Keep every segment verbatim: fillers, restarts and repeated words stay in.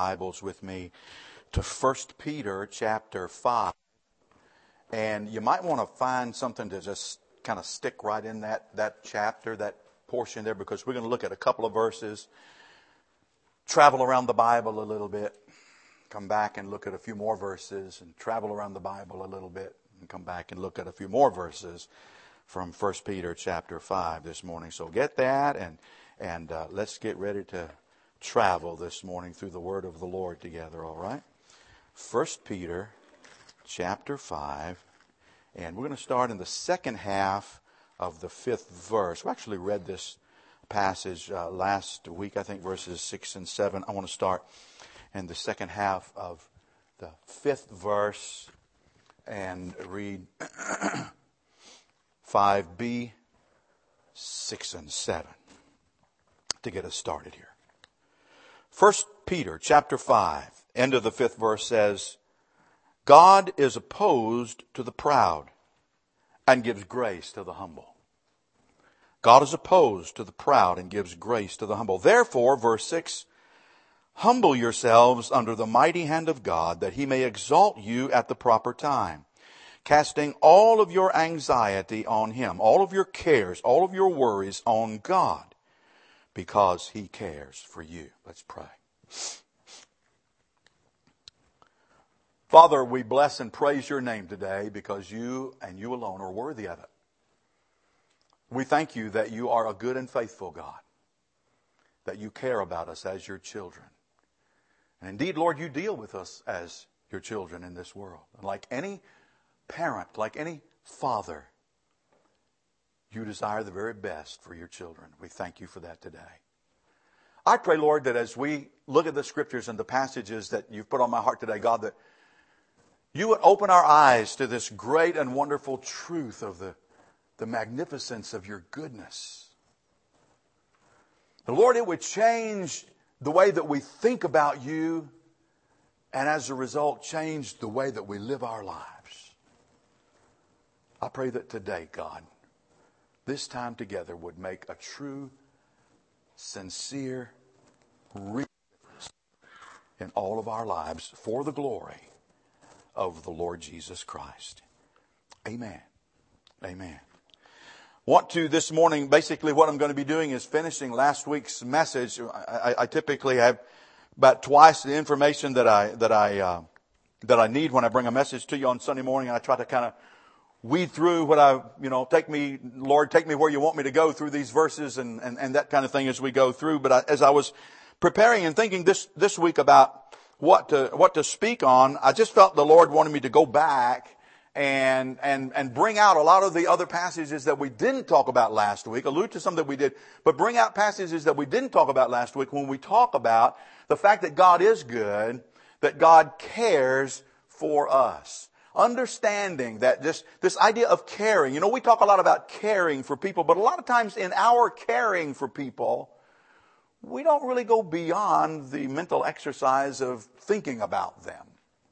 Bibles with me to First Peter chapter five. And you might want to find something to just kind of stick right in that, that chapter, that portion there, because we're going to look at a couple of verses, travel around the Bible a little bit, come back and look at a few more verses, and travel around the Bible a little bit, and come back and look at a few more verses from First Peter chapter five this morning. So get that, and and uh, let's get ready to travel this morning through the Word of the Lord together, all right? First Peter chapter five, and we're going to start in the second half of the fifth verse. We actually read this passage uh, last week, I think verses six and seven. I want to start in the second half of the fifth verse and read five b, six and seven to get us started here. First Peter chapter five, end of the fifth verse says, God is opposed to the proud and gives grace to the humble. God is opposed to the proud and gives grace to the humble. Therefore, verse six, humble yourselves under the mighty hand of God, that he may exalt you at the proper time, casting all of your anxiety on him, all of your cares, all of your worries on God, because he cares for you. Let's pray. Father, we bless and praise your name today because you and you alone are worthy of it. We thank you that you are a good and faithful God, that you care about us as your children. And indeed, Lord, you deal with us as your children in this world. And like any parent, like any father, you desire the very best for your children. We thank you for that today. I pray, Lord, that as we look at the scriptures and the passages that you've put on my heart today, God, that you would open our eyes to this great and wonderful truth of the, the magnificence of your goodness. And Lord, it would change the way that we think about you, and as a result, change the way that we live our lives. I pray that today, God, this time together would make a true, sincere, real difference in all of our lives for the glory of the Lord Jesus Christ. Amen. Amen. Want to this morning, basically what I'm going to be doing is finishing last week's message. I, I typically have about twice the information that I that I uh, that I need when I bring a message to you on Sunday morning. I try to kind of weed through what I, you know, take me, Lord, take me where you want me to go through these verses and, and, and that kind of thing as we go through. But I, as I was preparing and thinking this, this week about what to, what to speak on, I just felt the Lord wanted me to go back and, and, and bring out a lot of the other passages that we didn't talk about last week, allude to some that we did, but bring out passages that we didn't talk about last week when we talk about the fact that God is good, that God cares for us. Understanding that this, this idea of caring, you know, we talk a lot about caring for people, but a lot of times in our caring for people, we don't really go beyond the mental exercise of thinking about them.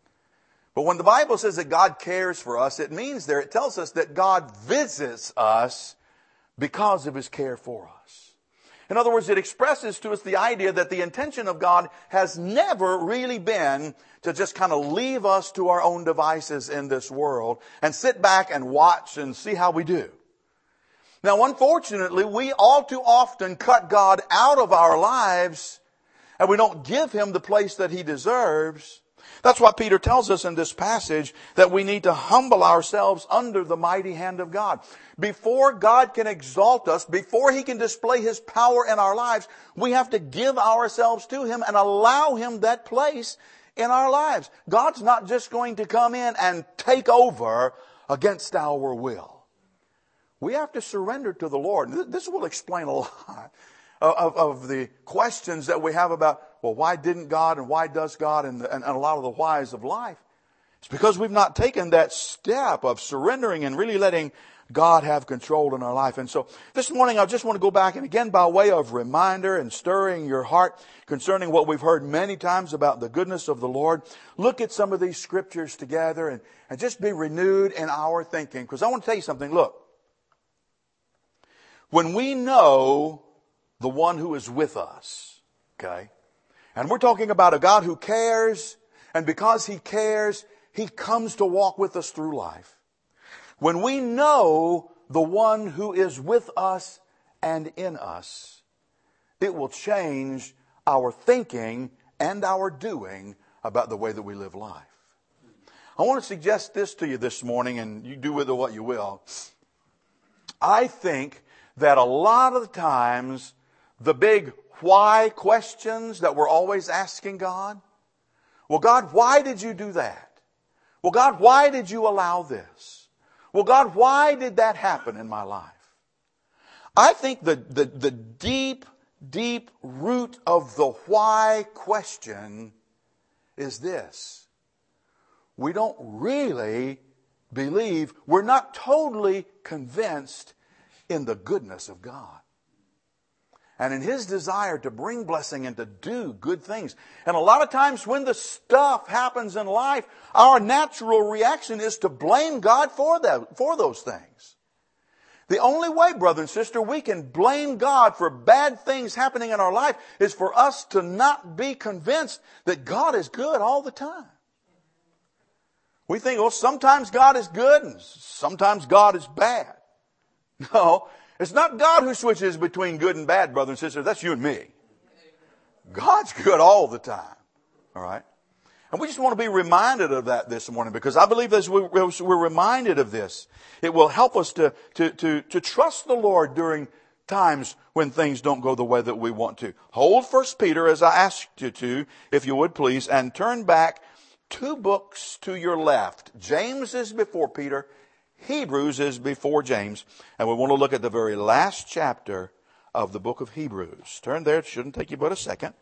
But when the Bible says that God cares for us, it means there, it tells us that God visits us because of his care for us. In other words, it expresses to us the idea that the intention of God has never really been to just kind of leave us to our own devices in this world and sit back and watch and see how we do. Now, unfortunately, we all too often cut God out of our lives and we don't give him the place that he deserves. That's why Peter tells us in this passage that we need to humble ourselves under the mighty hand of God. Before God can exalt us, before he can display his power in our lives, we have to give ourselves to him and allow him that place in our lives. God's not just going to come in and take over against our will. We have to surrender to the Lord. This will explain a lot of, of the questions that we have about, well, why didn't God and why does God and, and, and a lot of the whys of life. It's because we've not taken that step of surrendering and really letting God have control in our life. And so this morning I just want to go back and again by way of reminder and stirring your heart concerning what we've heard many times about the goodness of the Lord. Look at some of these scriptures together and, and just be renewed in our thinking. Because I want to tell you something. Look, when we know the one who is with us, okay, And we're talking about a God who cares, and because He cares, He comes to walk with us through life. When we know the one who is with us and in us, it will change our thinking and our doing about the way that we live life. I want to suggest this to you this morning, and you do with it what you will. I think that a lot of the times, the big why questions that we're always asking God, well, God, why did you do that? Well, God, why did you allow this? Well, God, why did that happen in my life? I think the, the, the deep, deep root of the why question is this. We don't really believe, we're not totally convinced in the goodness of God and in His desire to bring blessing and to do good things. And a lot of times when the stuff happens in life, our natural reaction is to blame God for that, for those things. The only way, brother and sister, we can blame God for bad things happening in our life is for us to not be convinced that God is good all the time. We think, well, sometimes God is good and sometimes God is bad. No, it's not God who switches between good and bad, brother and sister. That's you and me. God's good all the time. All right? And we just want to be reminded of that this morning, because I believe as we're reminded of this, it will help us to, to, to, to trust the Lord during times when things don't go the way that we want to. Hold First Peter as I asked you to, if you would please, and turn back two books to your left. James is before Peter. Hebrews is before James. And we want to look at the very last chapter of the book of Hebrews. Turn there. It shouldn't take you but a second.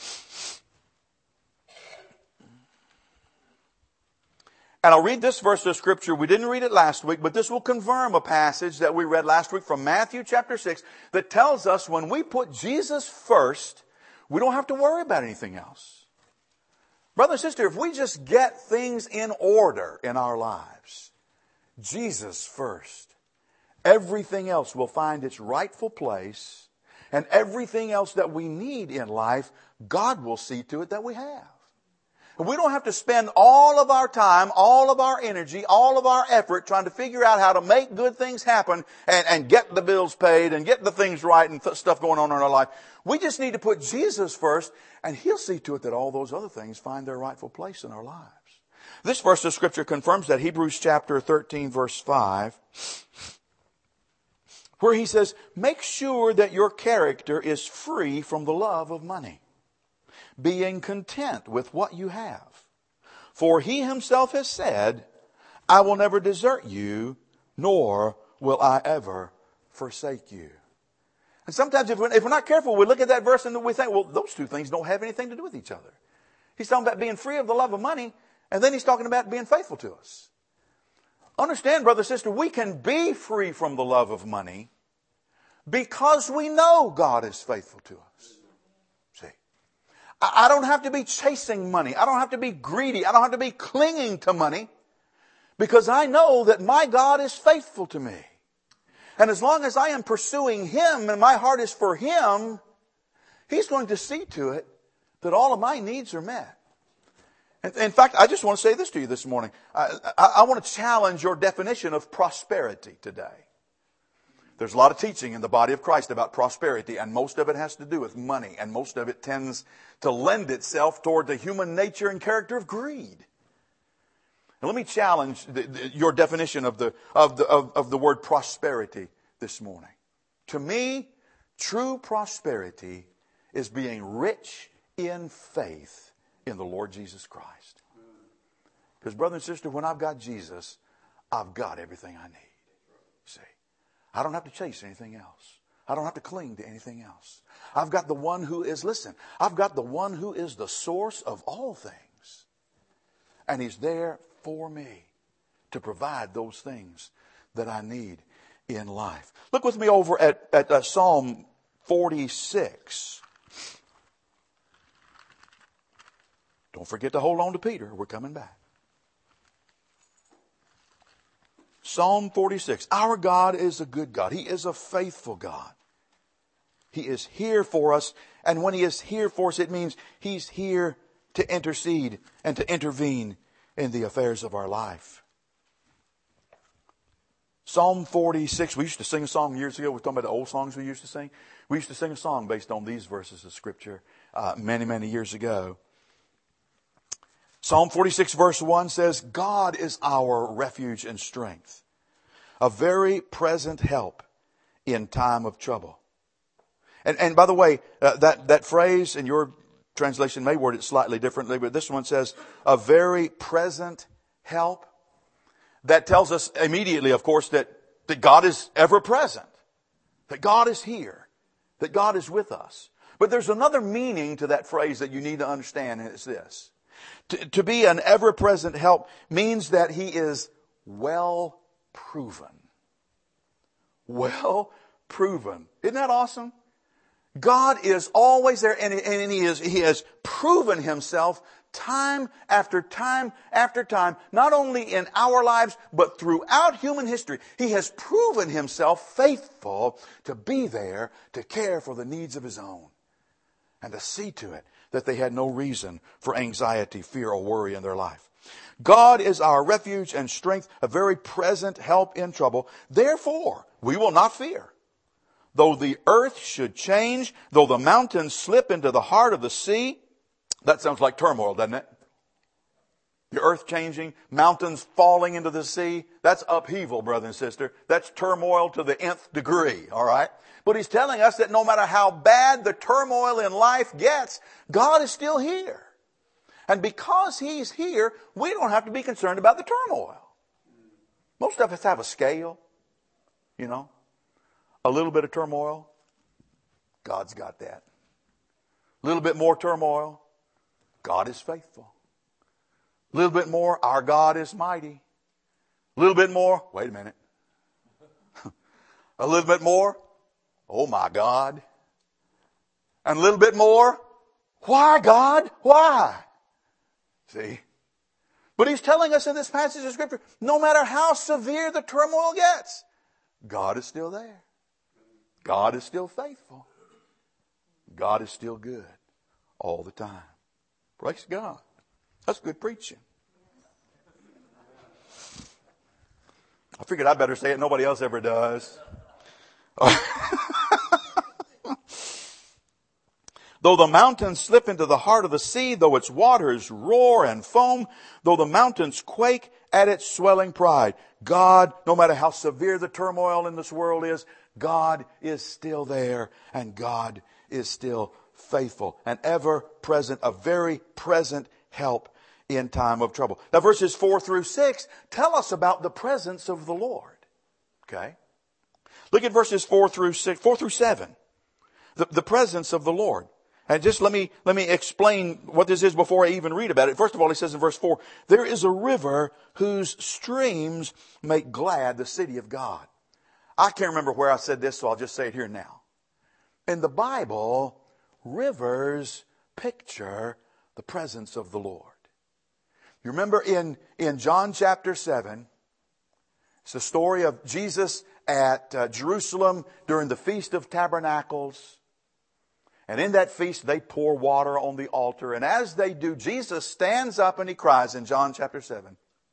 And I'll read this verse of Scripture. We didn't read it last week, but this will confirm a passage that we read last week from Matthew chapter six that tells us when we put Jesus first, we don't have to worry about anything else. Brother and sister, if we just get things in order in our lives, Jesus first, everything else will find its rightful place, and everything else that we need in life, God will see to it that we have. We don't have to spend all of our time, all of our energy, all of our effort trying to figure out how to make good things happen and, and get the bills paid and get the things right and th- stuff going on in our life. We just need to put Jesus first, and He'll see to it that all those other things find their rightful place in our lives. This verse of Scripture confirms that. Hebrews chapter thirteen, verse five, where he says, make sure that your character is free from the love of money, being content with what you have. For He Himself has said, I will never desert you, nor will I ever forsake you. And sometimes if we're, if we're not careful, we look at that verse and we think, well, those two things don't have anything to do with each other. He's talking about being free of the love of money, and then He's talking about being faithful to us. Understand, brother, sister, we can be free from the love of money because we know God is faithful to us. I don't have to be chasing money. I don't have to be greedy. I don't have to be clinging to money, because I know that my God is faithful to me. And as long as I am pursuing Him and my heart is for Him, He's going to see to it that all of my needs are met. In fact, I just want to say this to you this morning. I, I, I want to challenge your definition of prosperity today. There's a lot of teaching in the body of Christ about prosperity, and most of it has to do with money, and most of it tends to lend itself toward the human nature and character of greed. And let me challenge the, the, your definition of the, of, the, of, of the word prosperity this morning. To me, true prosperity is being rich in faith in the Lord Jesus Christ. Because, brother and sister, when I've got Jesus, I've got everything I need. See? I don't have to chase anything else. I don't have to cling to anything else. I've got the one who is, listen, I've got the one who is the source of all things. And He's there for me to provide those things that I need in life. Look with me over at, at uh, Psalm forty-six. Don't forget to hold on to Peter. We're coming back. Psalm forty-six. Our God is a good God. He is a faithful God. He is here for us. And when He is here for us, it means He's here to intercede and to intervene in the affairs of our life. Psalm forty-six, we used to sing a song years ago. We're talking about the old songs we used to sing. We used to sing a song based on these verses of Scripture uh, many, many years ago. Psalm forty-six verse one says, God is our refuge and strength, a very present help in time of trouble. And, and by the way, uh, that, that phrase in your translation may word it slightly differently, but this one says, a very present help. That tells us immediately, of course, that, that God is ever present, that God is here, that God is with us. But there's another meaning to that phrase that you need to understand, and it's this. To, to be an ever-present help means that He is well proven. Well proven. Isn't that awesome? God is always there, and, and he, is, he has proven Himself time after time after time, not only in our lives, but throughout human history. He has proven Himself faithful to be there to care for the needs of His own and to see to it that they had no reason for anxiety, fear, or worry in their life. God is our refuge and strength, a very present help in trouble. Therefore, we will not fear. Though the earth should change, though the mountains slip into the heart of the sea. That sounds like turmoil, doesn't it? The earth changing, mountains falling into the sea. That's upheaval, brother and sister. That's turmoil to the nth degree, all right? But He's telling us that no matter how bad the turmoil in life gets, God is still here. And because He's here, we don't have to be concerned about the turmoil. Most of us have a scale, you know. A little bit of turmoil, God's got that. A little bit more turmoil, God is faithful. A little bit more, our God is mighty. A little bit more, wait a minute. A little bit more, oh my God. And a little bit more, why God? Why? See? But He's telling us in this passage of Scripture, no matter how severe the turmoil gets, God is still there. God is still faithful. God is still good all the time. Praise God. That's good preaching. I figured I better say it. Nobody else ever does. Though the mountains slip into the heart of the sea, though its waters roar and foam, though the mountains quake at its swelling pride, God, no matter how severe the turmoil in this world is, God is still there, and God is still faithful and ever present, a very present help in time of trouble. Now verses four through six tell us about the presence of the Lord. Okay? Look at verses four through six, four through seven. The, the presence of the Lord. And just let me, let me explain what this is before I even read about it. First of all, He says in verse four, there is a river whose streams make glad the city of God. I can't remember where I said this, so I'll just say it here now. In the Bible, rivers picture the presence of the Lord. You remember in, in John chapter seven, it's the story of Jesus at uh, Jerusalem during the Feast of Tabernacles. And in that feast, they pour water on the altar. And as they do, Jesus stands up and He cries in John chapter seven,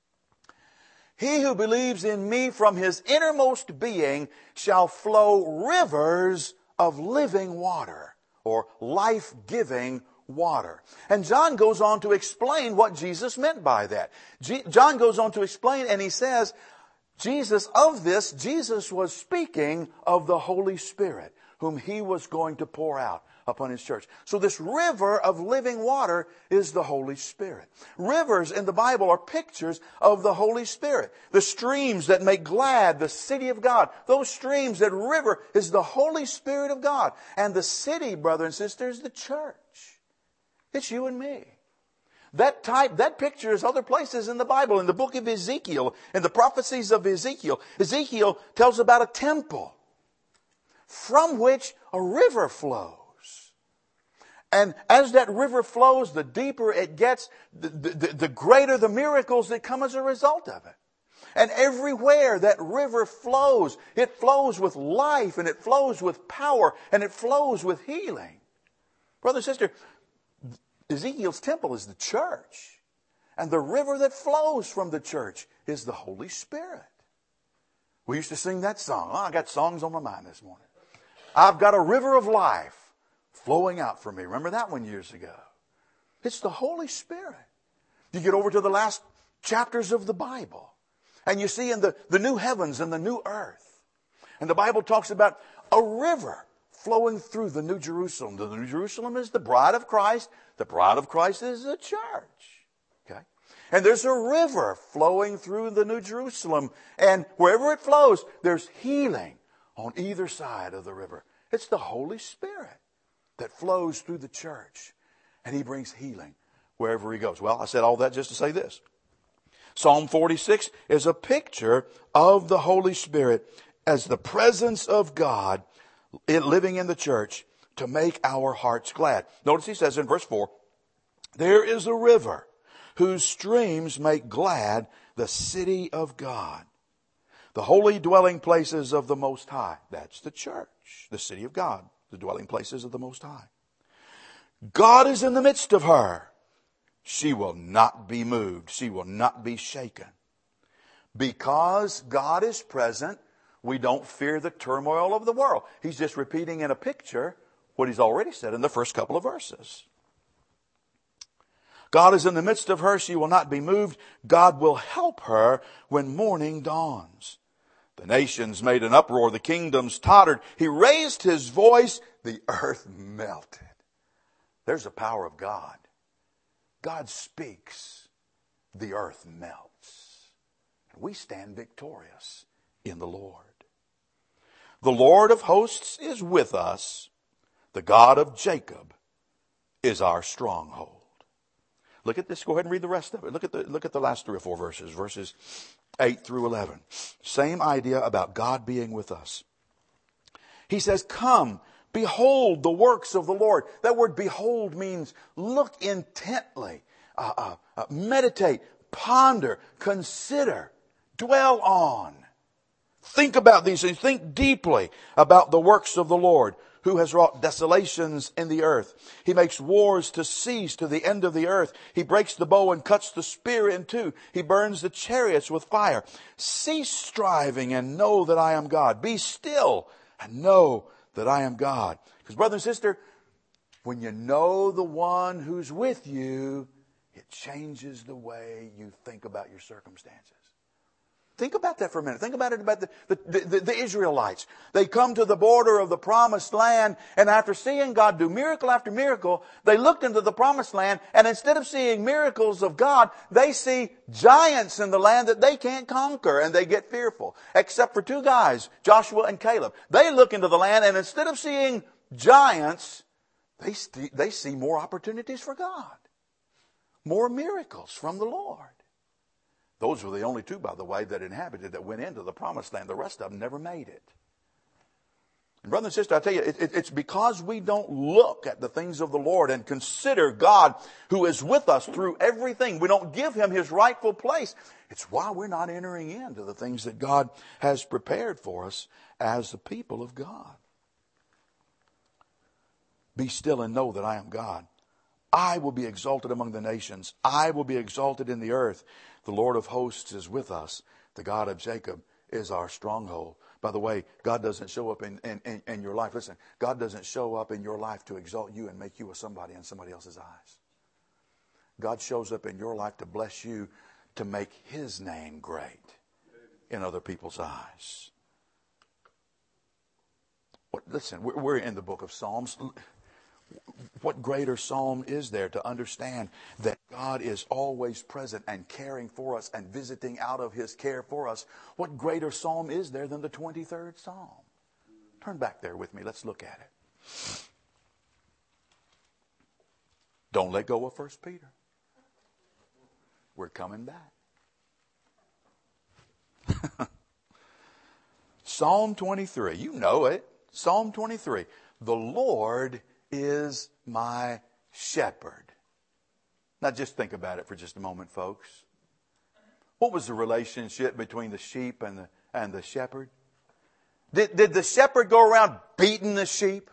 He who believes in me, from his innermost being shall flow rivers of living water, or life-giving water. And John goes on to explain what Jesus meant by that. G- John goes on to explain, and he says, Jesus, of this, Jesus was speaking of the Holy Spirit, whom He was going to pour out upon His church. So this river of living water is the Holy Spirit. Rivers in the Bible are pictures of the Holy Spirit. The streams that make glad the city of God. Those streams, that river is the Holy Spirit of God. And the city, brother and sister, is the church. It's you and me. That type, that picture is other places in the Bible. In the book of Ezekiel, in the prophecies of Ezekiel, Ezekiel tells about a temple from which a river flows. And as that river flows, the deeper it gets, the, the, the greater the miracles that come as a result of it. And everywhere that river flows, it flows with life, and it flows with power, and it flows with healing. Brother and sister, Ezekiel's temple is the church. And the river that flows from the church is the Holy Spirit. We used to sing that song. Oh, I got songs on my mind this morning. I've got a river of life flowing out from me. Remember that one years ago? It's the Holy Spirit. You get over to the last chapters of the Bible, and you see in the, the new heavens and the new earth. And the Bible talks about a river flowing through the New Jerusalem. The New Jerusalem is the bride of Christ. The bride of Christ is the church. Okay? And there's a river flowing through the New Jerusalem. And wherever it flows, there's healing on either side of the river. It's the Holy Spirit that flows through the church. And He brings healing wherever He goes. Well, I said all that just to say this. Psalm forty-six is a picture of the Holy Spirit as the presence of God living in the church to make our hearts glad. Notice he says in verse four, there is a river whose streams make glad the city of God, the holy dwelling places of the Most High. That's the church, the city of God, the dwelling places of the Most High. God is in the midst of her. She will not be moved. She will not be shaken. Because God is present, we don't fear the turmoil of the world. He's just repeating in a picture what He's already said in the first couple of verses. God is in the midst of her. She will not be moved. God will help her when morning dawns. The nations made an uproar. The kingdoms tottered. He raised His voice. The earth melted. There's the power of God. God speaks. The earth melts. We stand victorious in the Lord. The Lord of hosts is with us. The God of Jacob is our stronghold. Look at this. Go ahead and read the rest of it. Look at the, look at the last three or four verses, verses eight through eleven. Same idea about God being with us. He says, come, behold the works of the Lord. That word behold means look intently, uh, uh, uh, meditate, ponder, consider, dwell on. Think about these things. Think deeply about the works of the Lord, who has wrought desolations in the earth. He makes wars to cease to the end of the earth. He breaks the bow and cuts the spear in two. He burns the chariots with fire. Cease striving and know that I am God. Be still and know that I am God. Because brother and sister, when you know the one who's with you, it changes the way you think about your circumstances. Think about that for a minute. Think about it about the, the, the, the Israelites. They come to the border of the promised land, and after seeing God do miracle after miracle, they looked into the promised land, and instead of seeing miracles of God, they see giants in the land that they can't conquer, and they get fearful. Except for two guys, Joshua and Caleb. They look into the land, and instead of seeing giants, they, st- they see more opportunities for God. More miracles from the Lord. Those were the only two, by the way, that inhabited, that went into the promised land. The rest of them never made it. And brother and sister, I tell you, it, it, it's because we don't look at the things of the Lord and consider God who is with us through everything. We don't give Him His rightful place. It's why we're not entering into the things that God has prepared for us as the people of God. Be still and know that I am God. I will be exalted among the nations. I will be exalted in the earth. The Lord of hosts is with us. The God of Jacob is our stronghold. By the way, God doesn't show up in, in, in, in your life. Listen, God doesn't show up in your life to exalt you and make you a somebody in somebody else's eyes. God shows up in your life to bless you, to make His name great in other people's eyes. What, listen, we're, we're in the book of Psalms. What greater psalm is there to understand that God is always present and caring for us and visiting out of His care for us? What greater psalm is there than the twenty-third Psalm? Turn back there with me. Let's look at it. Don't let go of First Peter. We're coming back. Psalm twenty-three. You know it. Psalm twenty-three. The Lord is my shepherd. Now just think about it for just a moment, folks. What was the relationship between the sheep and the, and the shepherd? Did, did the shepherd go around beating the sheep?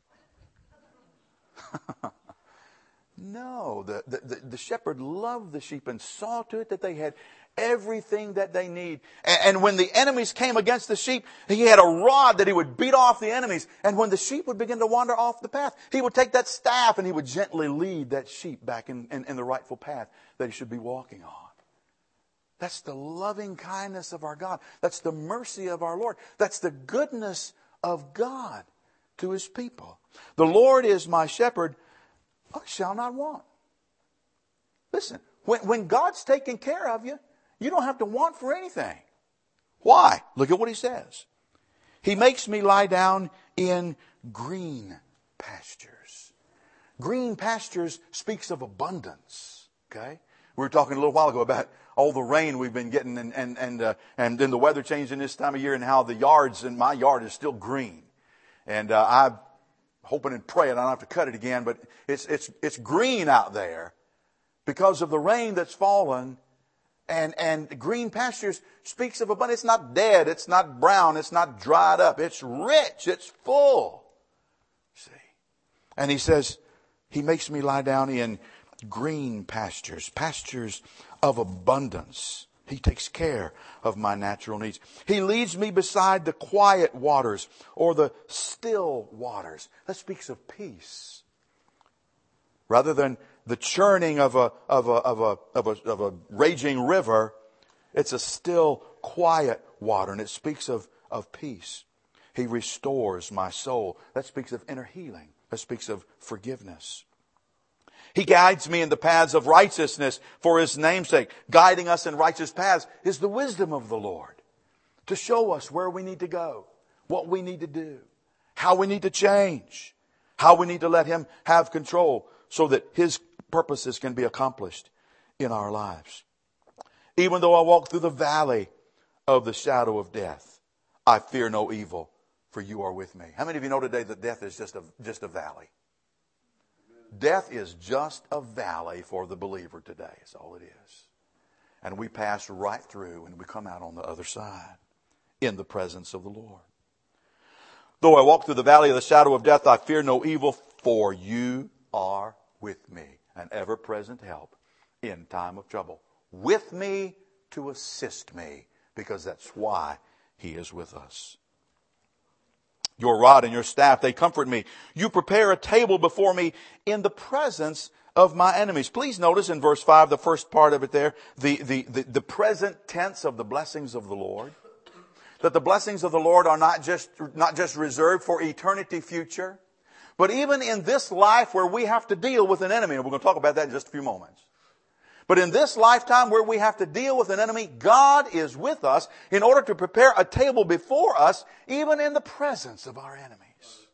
No, the, the, the shepherd loved the sheep and saw to it that they had everything that they need. And, and when the enemies came against the sheep, he had a rod that he would beat off the enemies. And when the sheep would begin to wander off the path, he would take that staff and he would gently lead that sheep back in, in, in the rightful path that he should be walking on. That's the loving kindness of our God. That's the mercy of our Lord. That's the goodness of God to His people. The Lord is my shepherd, I shall not want. Listen, when, when God's taking care of you, you don't have to want for anything. Why? Look at what He says. He makes me lie down in green pastures. Green pastures speaks of abundance. Okay? We were talking a little while ago about all the rain we've been getting and and and, uh, and then the weather changing this time of year and how the yards in my yard is still green. And uh, I'm hoping and praying I don't have to cut it again, but it's it's it's green out there because of the rain that's fallen. And and green pastures speaks of abundance. It's not dead. It's not brown. It's not dried up. It's rich. It's full. See? And He says, He makes me lie down in green pastures, pastures of abundance. He takes care of my natural needs. He leads me beside the quiet waters or the still waters. That speaks of peace. Rather than the churning of a, of a, of a, of a, of a raging river, it's a still, quiet water, and it speaks of, of peace. He restores my soul. That speaks of inner healing. That speaks of forgiveness. He guides me in the paths of righteousness for His name's sake. Guiding us in righteous paths is the wisdom of the Lord to show us where we need to go, what we need to do, how we need to change, how we need to let Him have control so that His purposes can be accomplished in our lives. Even though I walk through the valley of the shadow of death, I fear no evil, for You are with me. How many of you know today that death is just a, just a valley? Death is just a valley for the believer today. That's all it is. And we pass right through and we come out on the other side in the presence of the Lord. Though I walk through the valley of the shadow of death, I fear no evil, for You are with me, an ever-present help in time of trouble. With me to assist me, because that's why He is with us. Your rod and Your staff, they comfort me. You prepare a table before me in the presence of my enemies. Please notice in verse five, the first part of it there, the, the, the, the present tense of the blessings of the Lord. That the blessings of the Lord are not just, not just reserved for eternity future, but even in this life where we have to deal with an enemy. And we're going to talk about that in just a few moments. But in this lifetime where we have to deal with an enemy, God is with us in order to prepare a table before us, even in the presence of our enemies.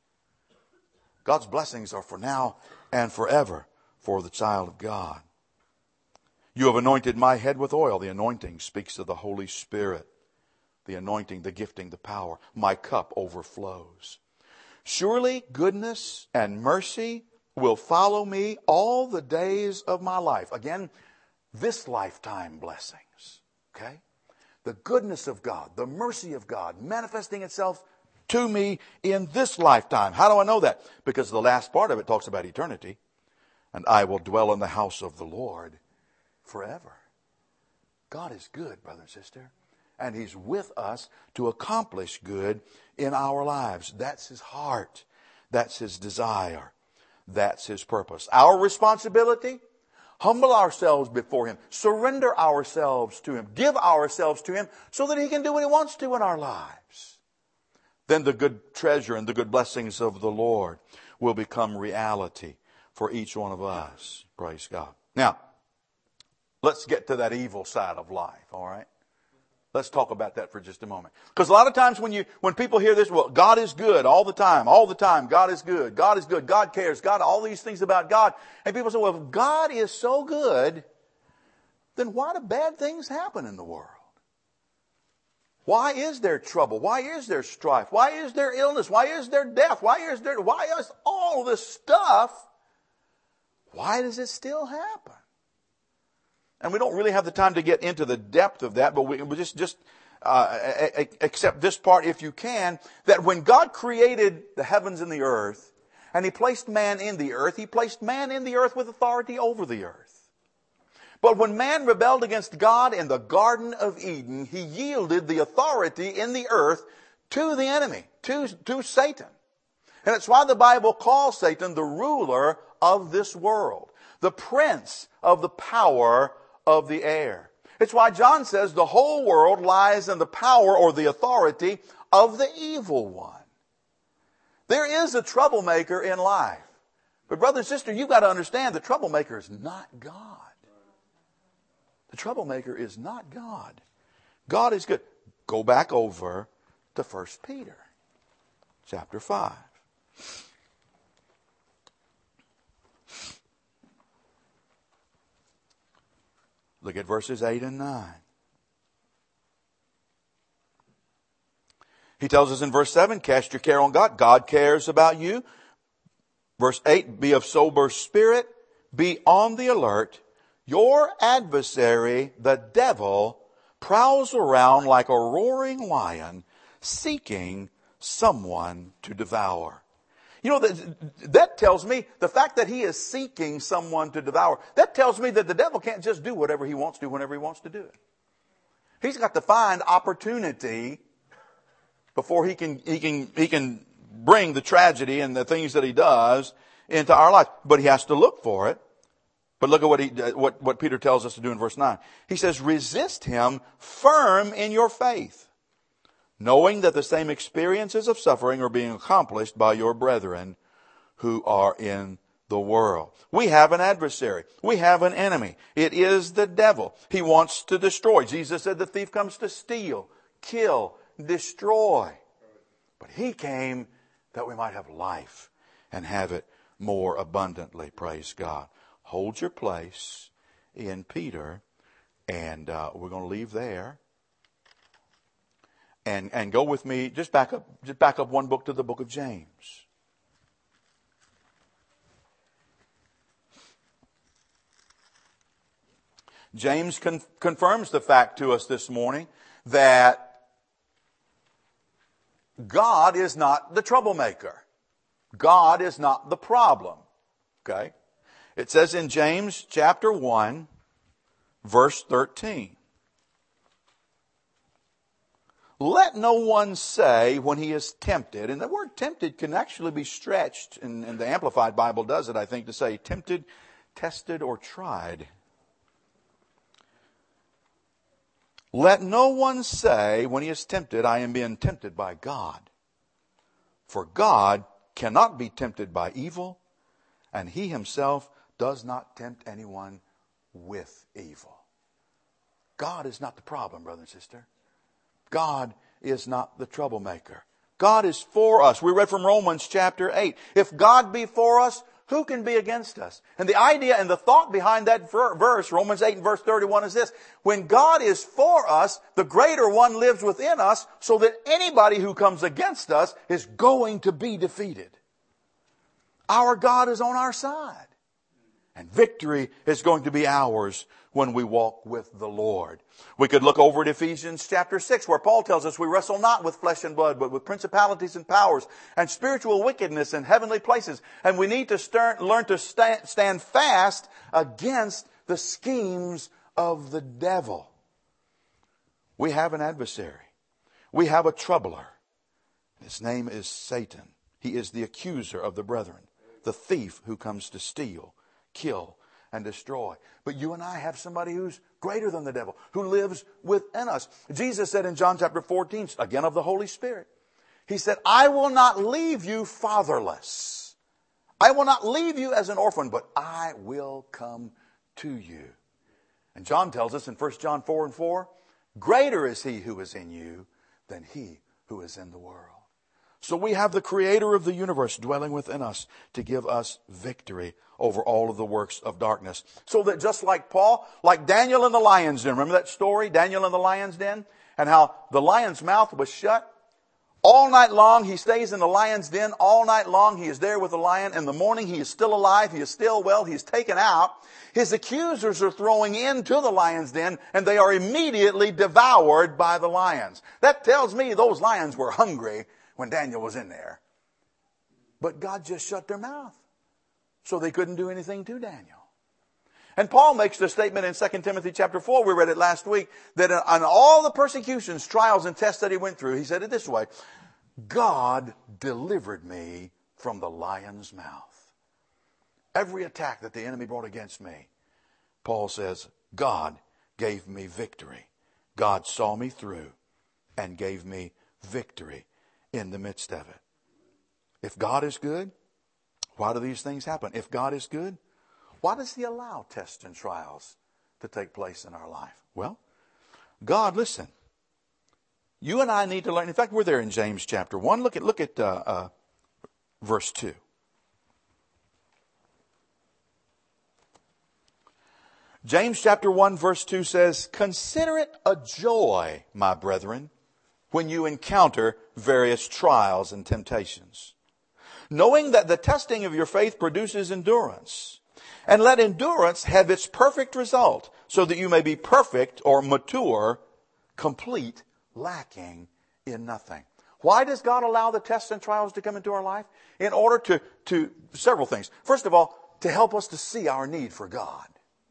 God's blessings are for now and forever for the child of God. You have anointed my head with oil. The anointing speaks of the Holy Spirit. The anointing, the gifting, the power. My cup overflows. Surely goodness and mercy will follow me all the days of my life. Again, this lifetime blessings. Okay? The goodness of God, the mercy of God manifesting itself to me in this lifetime. How do I know that? Because the last part of it talks about eternity. And I will dwell in the house of the Lord forever. God is good, brother and sister. And He's with us to accomplish good in our lives. That's His heart. That's His desire. That's His purpose. Our responsibility, humble ourselves before Him. Surrender ourselves to Him. Give ourselves to Him so that He can do what He wants to in our lives. Then the good treasure and the good blessings of the Lord will become reality for each one of us. Praise God. Now, let's get to that evil side of life, all right? Let's talk about that for just a moment. Because a lot of times when you, when people hear this, well, God is good all the time, all the time. God is good. God is good. God cares. God, all these things about God. And people say, well, if God is so good, then why do bad things happen in the world? Why is there trouble? Why is there strife? Why is there illness? Why is there death? Why is there, why is all this stuff? Why does it still happen? And we don't really have the time to get into the depth of that, but we, we just, just uh, accept this part if you can, that when God created the heavens and the earth, and He placed man in the earth, He placed man in the earth with authority over the earth. But when man rebelled against God in the Garden of Eden, he yielded the authority in the earth to the enemy, to, to Satan. And it's why the Bible calls Satan the ruler of this world, the prince of the power of the air. It's why John says the whole world lies in the power or the authority of the evil one. There is a troublemaker in life. But brother and sister, you've got to understand the troublemaker is not God. The troublemaker is not God. God is good. Go back over to First Peter chapter five. Look at verses eight and nine. He tells us in verse seven, cast your care on God. God cares about you. Verse eight, be of sober spirit. Be on the alert. Your adversary, the devil, prowls around like a roaring lion, seeking someone to devour. You know, that, that tells me, the fact that he is seeking someone to devour, that tells me that the devil can't just do whatever he wants to whenever he wants to do it. He's got to find opportunity before he can, he can, he can bring the tragedy and the things that he does into our life. But he has to look for it. But look at what he, what, what Peter tells us to do in verse nine. He says, resist him firm in your faith, knowing that the same experiences of suffering are being accomplished by your brethren who are in the world. We have an adversary. We have an enemy. It is the devil. He wants to destroy. Jesus said the thief comes to steal, kill, destroy. But he came that we might have life and have it more abundantly. Praise God. Hold your place in Peter, and uh, we're going to leave there. And and go with me, just back up, just back up one book to the book of James. James con- confirms the fact to us this morning that God is not the troublemaker. God is not the problem. Okay? It says in James chapter one, verse thirteen. Let no one say when he is tempted, and the word tempted can actually be stretched, and, and the Amplified Bible does it, I think, to say tempted, tested, or tried. Let no one say when he is tempted, I am being tempted by God. For God cannot be tempted by evil, and He Himself does not tempt anyone with evil. God is not the problem, brother and sister. God is not the troublemaker. God is for us. We read from Romans chapter eight. If God be for us, who can be against us? And the idea and the thought behind that verse, Romans eight and verse thirty-one, is this. When God is for us, the greater one lives within us, so that anybody who comes against us is going to be defeated. Our God is on our side. And victory is going to be ours when we walk with the Lord. We could look over at Ephesians chapter six, where Paul tells us we wrestle not with flesh and blood, but with principalities and powers and spiritual wickedness in heavenly places. And we need to start, learn to stand, stand fast against the schemes of the devil. We have an adversary. We have a troubler. His name is Satan. He is the accuser of the brethren, the thief who comes to steal, kill, and destroy. But you and I have somebody who's greater than the devil, who lives within us. Jesus said in John chapter fourteen, again of the Holy Spirit, He said, I will not leave you fatherless. I will not leave you as an orphan, but I will come to you. And John tells us in First John four and four, greater is He who is in you than he who is in the world. So we have the Creator of the universe dwelling within us to give us victory over all of the works of darkness. So that just like Paul, like Daniel in the lion's den, remember that story, Daniel in the lion's den? And how the lion's mouth was shut All night long, he stays in the lion's den. All night long, he is there with the lion. In the morning, he is still alive. He is still well. He is taken out. His accusers are throwing into the lion's den, and they are immediately devoured by the lions. That tells me those lions were hungry when Daniel was in there. But God just shut their mouth, so they couldn't do anything to Daniel. And Paul makes the statement in Second Timothy chapter four, we read it last week, that on all the persecutions, trials, and tests that he went through, he said it this way: God delivered me from the lion's mouth. Every attack that the enemy brought against me, Paul says, God gave me victory. God saw me through and gave me victory in the midst of it. If God is good, why do these things happen? If God is good, why does he allow tests and trials to take place in our life? Well, God, listen, you and I need to learn. In fact, we're there in James chapter one. Look at, look at uh, uh, verse two. James chapter one verse two says, "Consider it a joy, my brethren, when you encounter various trials and temptations, knowing that the testing of your faith produces endurance. And let endurance have its perfect result, so that you may be perfect or mature, complete, lacking in nothing." Why does God allow the tests and trials to come into our life? In order to, to several things. First of all, to help us to see our need for God,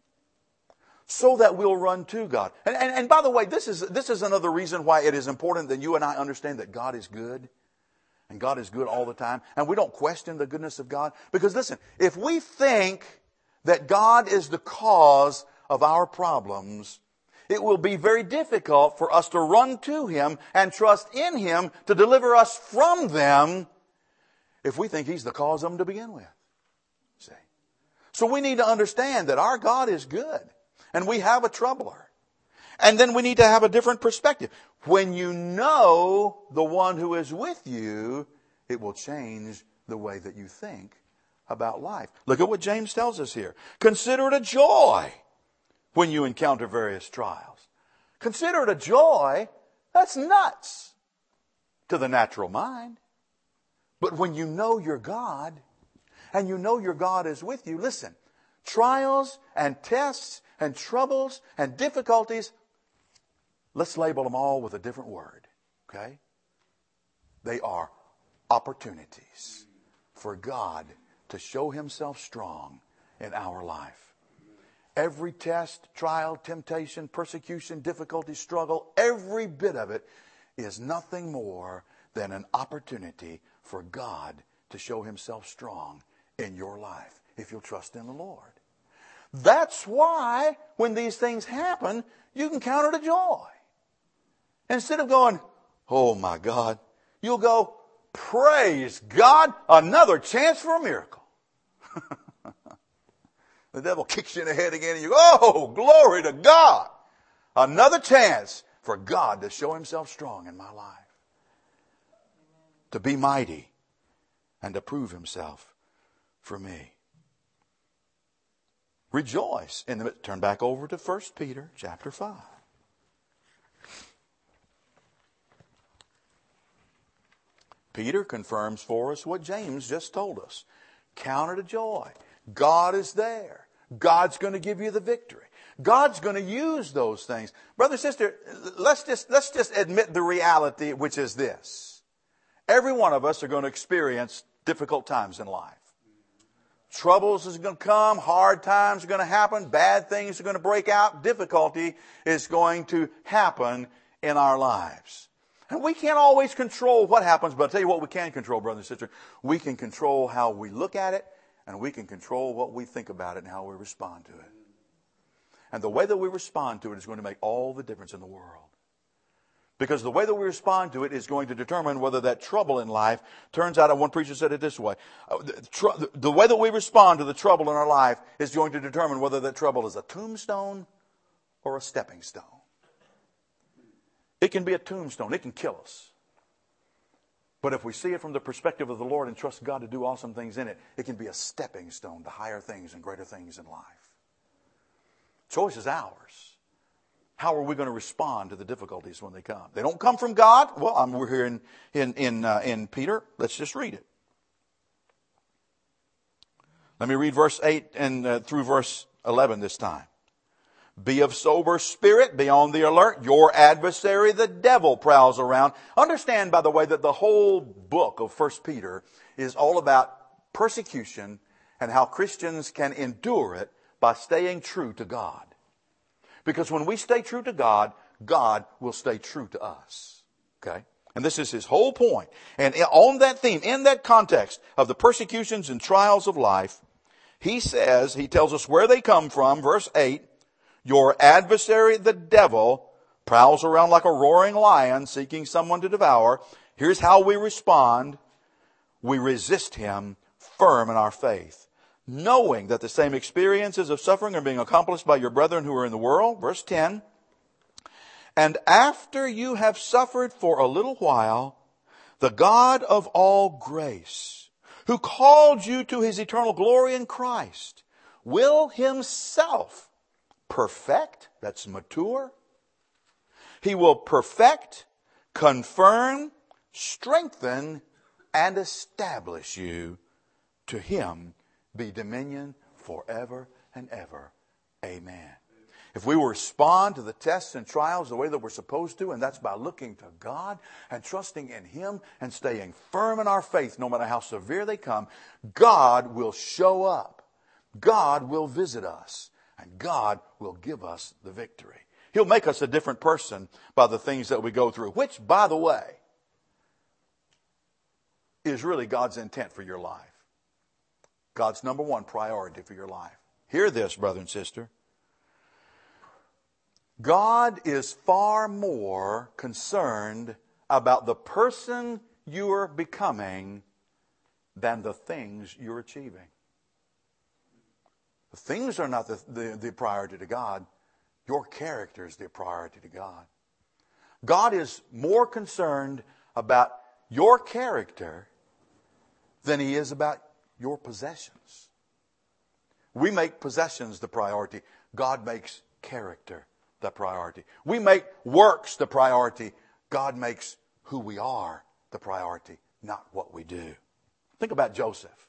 so that we'll run to God. And, and, and by the way, this is, this is another reason why it is important that you and I understand that God is good. And God is good all the time. And we don't question the goodness of God. Because listen, if we think that God is the cause of our problems, it will be very difficult for us to run to Him and trust in Him to deliver us from them if we think He's the cause of them to begin with. See? So we need to understand that our God is good and we have a troubler. And then we need to have a different perspective. When you know the one who is with you, it will change the way that you think about life. Look at what James tells us here. Consider it a joy when you encounter various trials. Consider it a joy. That's nuts to the natural mind. But when you know your God, and you know your God is with you, listen, trials and tests and troubles and difficulties, let's label them all with a different word, okay? They are opportunities for God to show Himself strong in our life. Every test, trial, temptation, persecution, difficulty, struggle, every bit of it is nothing more than an opportunity for God to show Himself strong in your life if you'll trust in the Lord. That's why when these things happen, you can count it a joy. Instead of going, "Oh my God," you'll go, "Praise God, another chance for a miracle." The devil kicks you in the head again and you go, "Oh, glory to God. Another chance for God to show Himself strong in my life. To be mighty and to prove Himself for me." Rejoice. In the, turn back over to First Peter chapter five. Peter confirms for us what James just told us. Count it a joy. God is there. God's going to give you the victory. God's going to use those things. Brother, sister, let's just, let's just admit the reality, which is this. Every one of us are going to experience difficult times in life. Troubles is going to come. Hard times are going to happen. Bad things are going to break out. Difficulty is going to happen in our lives. And we can't always control what happens, but I'll tell you what we can control, brother and sister. We can control how we look at it, and we can control what we think about it and how we respond to it. And the way that we respond to it is going to make all the difference in the world. Because the way that we respond to it is going to determine whether that trouble in life turns out, and one preacher said it this way, the way that we respond to the trouble in our life is going to determine whether that trouble is a tombstone or a stepping stone. It can be a tombstone. It can kill us. But if we see it from the perspective of the Lord and trust God to do awesome things in it, it can be a stepping stone to higher things and greater things in life. Choice is ours. how are we going to respond to the difficulties when they come? They don't come from God. Well, I'm, we're here in, in, in, uh, in Peter. Let's just read it. Let me read verse eight and uh, through verse eleven this time. Be of sober spirit, be on the alert. Your adversary, the devil, prowls around. Understand, by the way, that the whole book of First Peter is all about persecution and how Christians can endure it by staying true to God. Because when we stay true to God, God will stay true to us. Okay? And this is his whole point. And on that theme, in that context of the persecutions and trials of life, he says, he tells us where they come from, verse eight, your adversary, the devil, prowls around like a roaring lion seeking someone to devour. Here's how we respond. We resist him firm in our faith, knowing that the same experiences of suffering are being accomplished by your brethren who are in the world. Verse ten, and after you have suffered for a little while, the God of all grace, who called you to his eternal glory in Christ, will himself perfect, that's mature. He will perfect, confirm, strengthen, and establish you. To him be dominion forever and ever. Amen. If we will respond to the tests and trials the way that we're supposed to, and that's by looking to God and trusting in him and staying firm in our faith no matter how severe they come, God will show up. God will visit us. And God will give us the victory. He'll make us a different person by the things that we go through, which, by the way, is really God's intent for your life. God's number one priority for your life. Hear this, brother and sister. God is far more concerned about the person you are becoming than the things you're achieving. The things are not the, the, the priority to God. Your character is the priority to God. God is more concerned about your character than he is about your possessions. We make possessions the priority. God makes character the priority. We make works the priority. God makes who we are the priority, not what we do. Think about Joseph.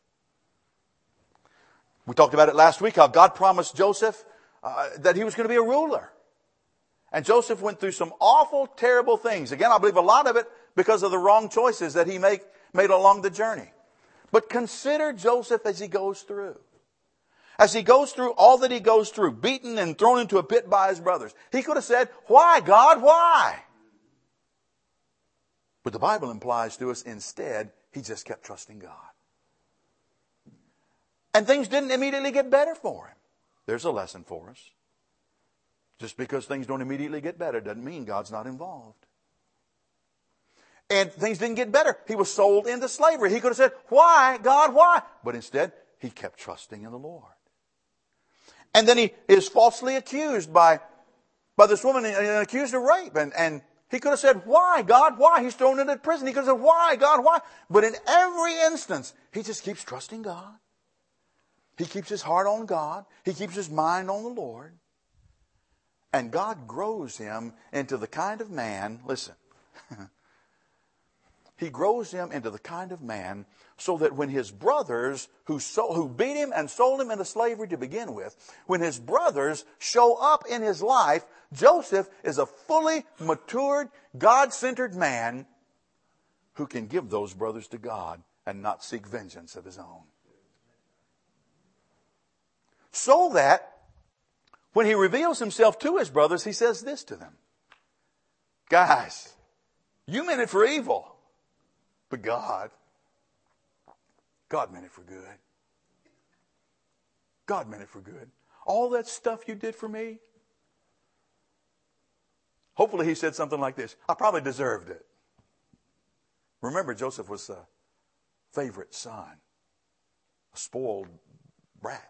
We talked about it last week, how God promised Joseph uh, that he was going to be a ruler. And Joseph went through some awful, terrible things. Again, I believe a lot of it because of the wrong choices that he make, made along the journey. But consider Joseph as he goes through. As he goes through all that he goes through, beaten and thrown into a pit by his brothers. He could have said, why, God, why? But the Bible implies to us instead, he just kept trusting God. And things didn't immediately get better for him. There's a lesson for us. Just because things don't immediately get better doesn't mean God's not involved. And things didn't get better. He was sold into slavery. He could have said, why, God, why? But instead, he kept trusting in the Lord. And then he is falsely accused by, by this woman and accused of rape. And, and he could have said, why, God, why? He's thrown into prison. He could have said, why, God, why? But in every instance, he just keeps trusting God. He keeps his heart on God. He keeps his mind on the Lord. And God grows him into the kind of man, listen, he grows him into the kind of man so that when his brothers who, sold, who beat him and sold him into slavery to begin with, when his brothers show up in his life, Joseph is a fully matured, God-centered man who can give those brothers to God and not seek vengeance of his own. So that when he reveals himself to his brothers, he says this to them. Guys, you meant it for evil, but God, God meant it for good. God meant it for good. All that stuff you did for me, hopefully he said something like this. I probably deserved it. Remember, Joseph was a favorite son, a spoiled brat.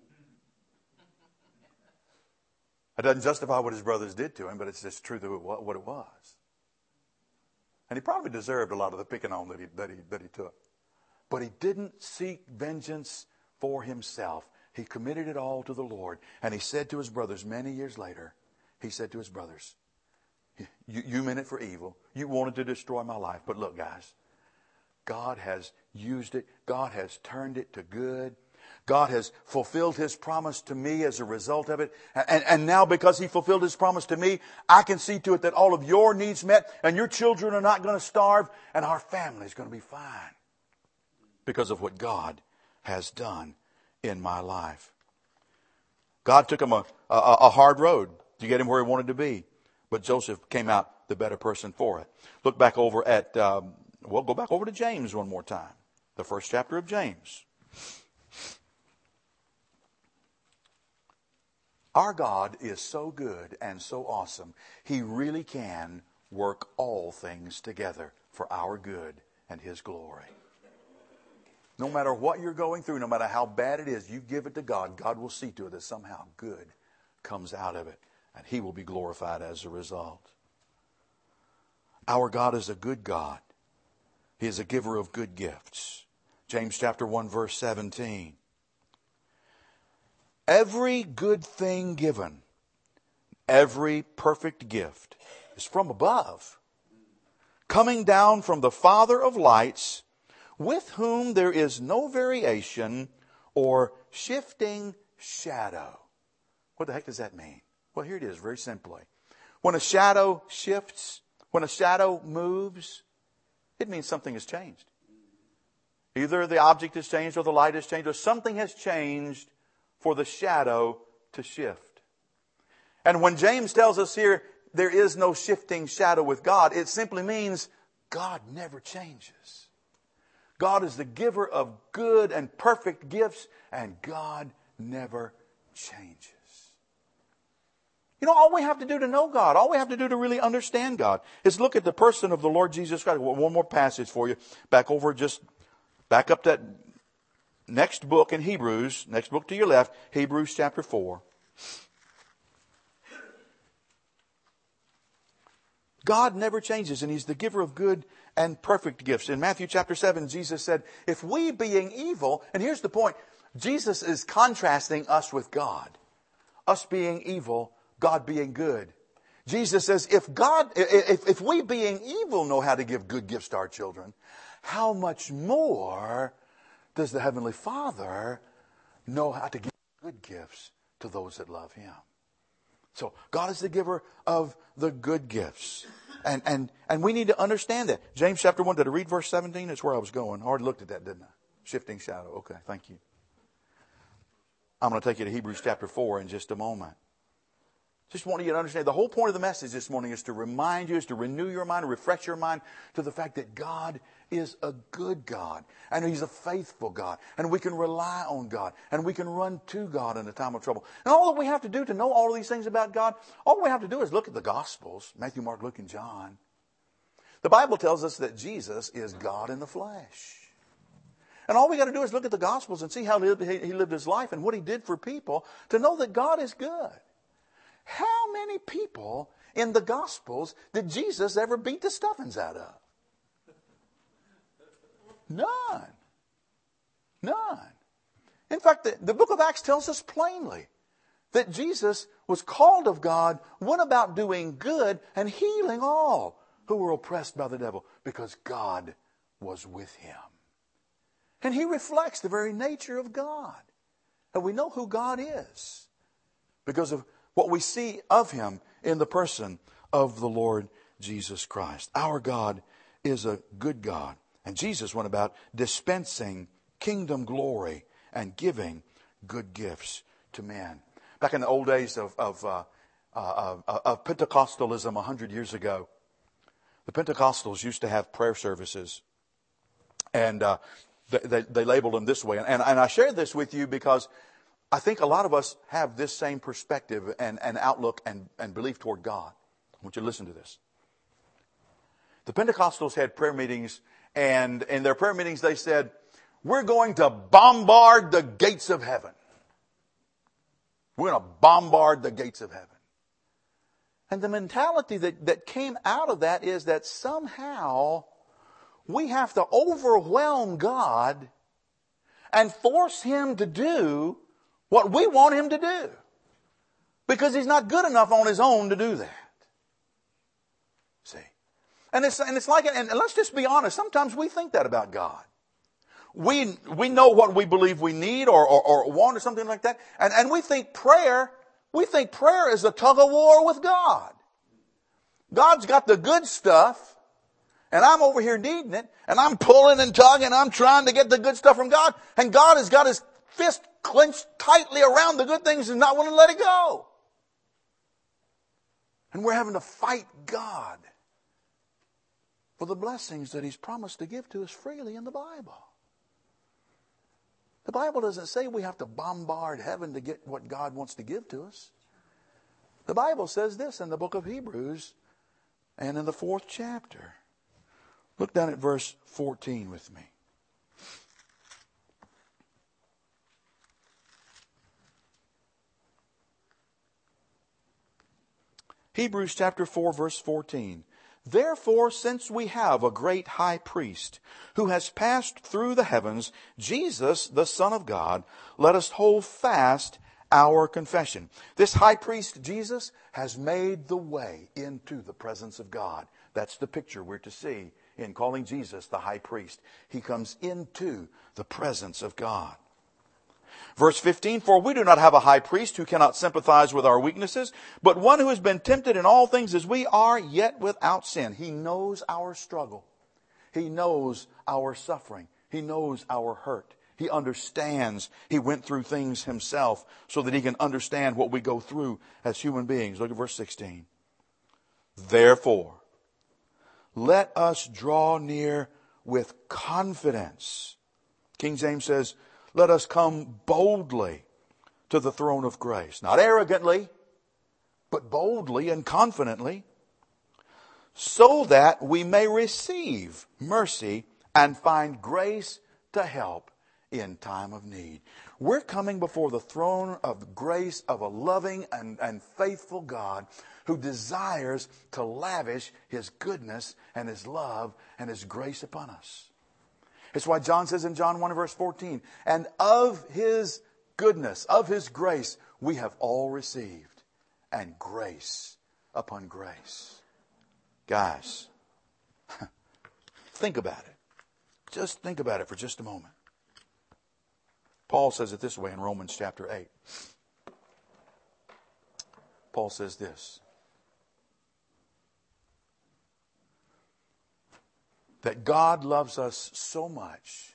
It doesn't justify what his brothers did to him, but it's just true to what it was. And he probably deserved a lot of the picking on that he, that he, that he took. But he didn't seek vengeance for himself. He committed it all to the Lord. And he said to his brothers many years later, he said to his brothers, you, you meant it for evil. You wanted to destroy my life. But look, guys, God has used it. God has turned it to good. God has fulfilled His promise to me as a result of it. And, and now because He fulfilled His promise to me, I can see to it that all of your needs met and your children are not going to starve and our family is going to be fine because of what God has done in my life. God took him a, a, a hard road to get him where he wanted to be. But Joseph came out the better person for it. Look back over at, um, well, go back over to James one more time. The first chapter of James. Our God is so good and so awesome. He really can work all things together for our good and His glory. No matter what you're going through, no matter how bad it is, you give it to God. God will see to it that somehow good comes out of it. And He will be glorified as a result. Our God is a good God. He is a giver of good gifts. James chapter one verse seventeen. Every good thing given, every perfect gift is from above, coming down from the Father of lights, with whom there is no variation or shifting shadow. What the heck does that mean? Well, here it is, very simply. When a shadow shifts, when a shadow moves, it means something has changed. Either the object has changed or the light has changed or something has changed for the shadow to shift. And when James tells us here there is no shifting shadow with God, it simply means God never changes. God is the giver of good and perfect gifts, and God never changes. You know, all we have to do to know God, all we have to do to really understand God is look at the person of the Lord Jesus Christ. One more passage for you. Back over, just back up that next book in Hebrews, next book to your left, Hebrews chapter four. God never changes, and He's the giver of good and perfect gifts. In Matthew chapter seven, Jesus said, if we being evil, and here's the point, Jesus is contrasting us with God. Us being evil, God being good. Jesus says, if God, if, if we being evil know how to give good gifts to our children, how much more does the Heavenly Father know how to give good gifts to those that love Him? So God is the giver of the good gifts. And, and, and we need to understand that. James chapter one, did I read verse seventeen? That's where I was going. I already looked at that, didn't I? Shifting shadow. Okay, thank you. I'm going to take you to Hebrews chapter four in just a moment. Just want you to understand, the whole point of the message this morning is to remind you, is to renew your mind, refresh your mind to the fact that God is a good God. And He's a faithful God. And we can rely on God. And we can run to God in a time of trouble. And all that we have to do to know all of these things about God, all we have to do is look at the Gospels, Matthew, Mark, Luke, and John. The Bible tells us that Jesus is God in the flesh. And all we got to do is look at the Gospels and see how he lived His life and what He did for people to know that God is good. How many people in the Gospels did Jesus ever beat the stuffings out of? None. None. In fact, the, the book of Acts tells us plainly that Jesus was called of God, went about doing good and healing all who were oppressed by the devil because God was with Him. And He reflects the very nature of God. And we know who God is because of what we see of Him in the person of the Lord Jesus Christ. Our God is a good God. And Jesus went about dispensing kingdom glory and giving good gifts to men. Back in the old days of, of, uh, uh, uh, of Pentecostalism a hundred years ago, the Pentecostals used to have prayer services. And uh, they, they, they labeled them this way. And, and I share this with you because I think a lot of us have this same perspective and, and outlook and, and belief toward God. I want you to listen to this. The Pentecostals had prayer meetings, and in their prayer meetings they said, we're going to bombard the gates of heaven. We're going to bombard the gates of heaven. And the mentality that, that came out of that is that somehow we have to overwhelm God and force Him to do what we want Him to do. Because He's not good enough on His own to do that. See? And it's, and it's like, and let's just be honest, sometimes we think that about God. We, we know what we believe we need or, or, or want or something like that. And, and we think prayer, we think prayer is a tug of war with God. God's got the good stuff. And I'm over here needing it. And I'm pulling and tugging. I'm trying to get the good stuff from God. And God has got His fist clenched tightly around the good things and not willing to let it go. And we're having to fight God for the blessings that He's promised to give to us freely in the Bible. The Bible doesn't say we have to bombard heaven to get what God wants to give to us. The Bible says this in the book of Hebrews and in the fourth chapter. Look down at verse fourteen with me. Hebrews chapter four, verse fourteen. Therefore, since we have a great high priest who has passed through the heavens, Jesus, the Son of God, let us hold fast our confession. This high priest, Jesus, has made the way into the presence of God. That's the picture we're to see in calling Jesus the high priest. He comes into the presence of God. Verse fifteen, for we do not have a high priest who cannot sympathize with our weaknesses, but one who has been tempted in all things as we are, yet without sin. He knows our struggle. He knows our suffering. He knows our hurt. He understands. He went through things Himself so that He can understand what we go through as human beings. Look at verse sixteen. Therefore, let us draw near with confidence. King James says, let us come boldly to the throne of grace. Not arrogantly, but boldly and confidently, so that we may receive mercy and find grace to help in time of need. We're coming before the throne of grace of a loving and, and faithful God who desires to lavish His goodness and His love and His grace upon us. It's why John says in John one verse fourteen, and of His goodness, of His grace, we have all received, and grace upon grace. Guys, think about it. Just think about it for just a moment. Paul says it this way in Romans chapter eight. Paul says this, that God loves us so much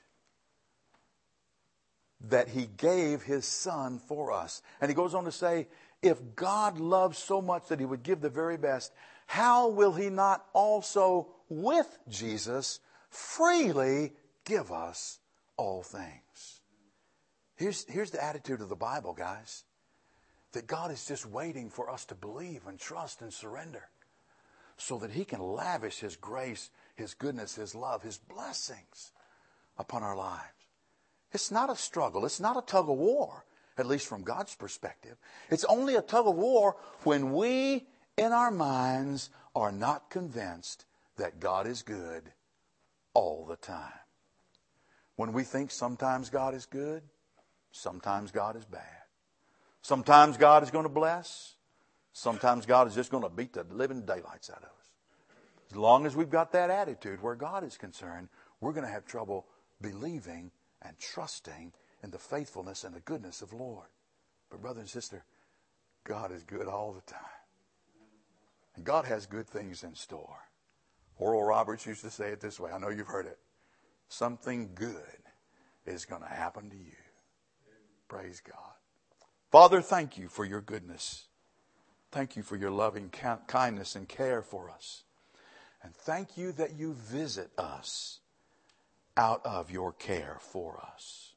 that He gave His Son for us. And he goes on to say, if God loves so much that He would give the very best, how will He not also with Jesus freely give us all things? Here's, here's the attitude of the Bible, guys. That God is just waiting for us to believe and trust and surrender so that He can lavish His grace, His goodness, His love, His blessings upon our lives. It's not a struggle. It's not a tug of war, at least from God's perspective. It's only a tug of war when we, in our minds, are not convinced that God is good all the time. When we think sometimes God is good, sometimes God is bad. Sometimes God is going to bless. Sometimes God is just going to beat the living daylights out of us. As long as we've got that attitude where God is concerned, we're going to have trouble believing and trusting in the faithfulness and the goodness of the Lord. But brother and sister, God is good all the time. And God has good things in store. Oral Roberts used to say it this way. I know you've heard it. Something good is going to happen to you. Praise God. Father, thank You for Your goodness. Thank You for Your loving kindness and care for us. And thank You that You visit us out of Your care for us.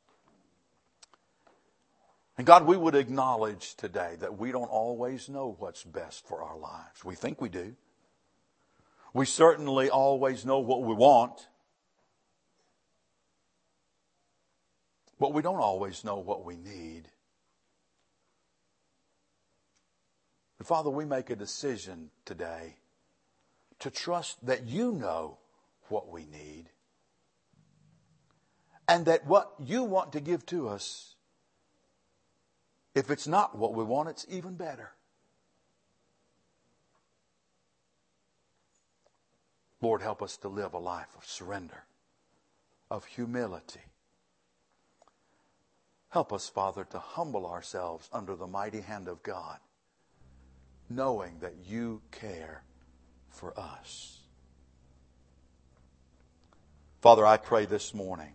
And God, we would acknowledge today that we don't always know what's best for our lives. We think we do. We certainly always know what we want. But we don't always know what we need. But Father, we make a decision today to trust that You know what we need. And that what You want to give to us, if it's not what we want, it's even better. Lord, help us to live a life of surrender, of humility. Help us, Father, to humble ourselves under the mighty hand of God, knowing that you care for us. Father, I pray this morning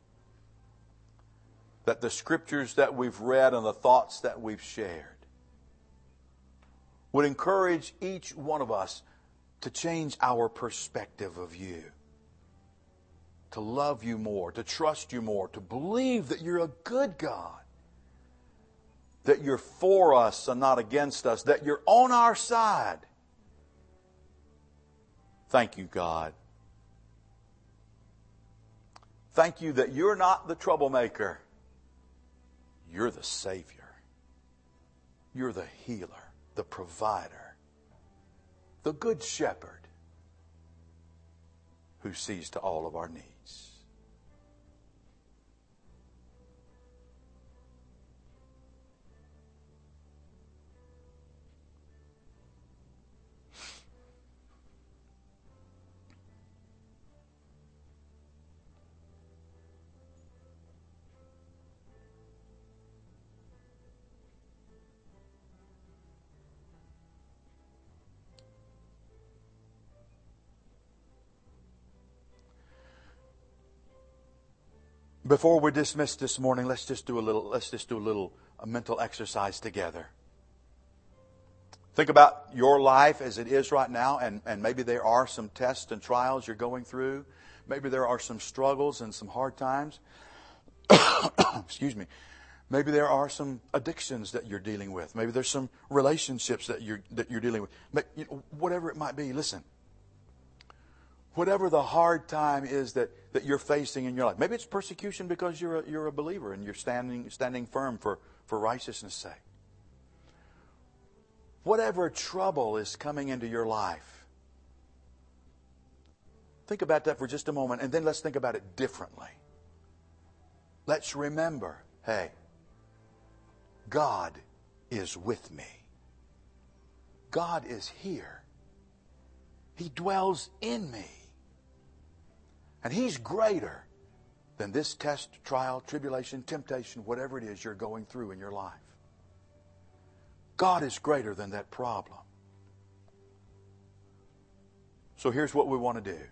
that the scriptures that we've read and the thoughts that we've shared would encourage each one of us to change our perspective of you, to love you more, to trust you more, to believe that you're a good God, that you're for us and not against us, that you're on our side. Thank you, God. Thank you that you're not the troublemaker. You're the Savior. You're the healer, the provider, the good shepherd who sees to all of our needs. Before we're dismissed this morning, let's just do a little, let's just do a little a mental exercise together. Think about your life as it is right now, and, and maybe there are some tests and trials you're going through. Maybe there are some struggles and some hard times. Excuse me. Maybe there are some addictions that you're dealing with. Maybe there's some relationships that you're that you're dealing with. But, you know, whatever it might be, listen. Whatever the hard time is that, that you're facing in your life. Maybe it's persecution because you're a, you're a believer and you're standing standing firm for, for righteousness' sake. Whatever trouble is coming into your life, think about that for just a moment, and then let's think about it differently. Let's remember, hey, God is with me. God is here. He dwells in me. And He's greater than this test, trial, tribulation, temptation, whatever it is you're going through in your life. God is greater than that problem. So here's what we want to do.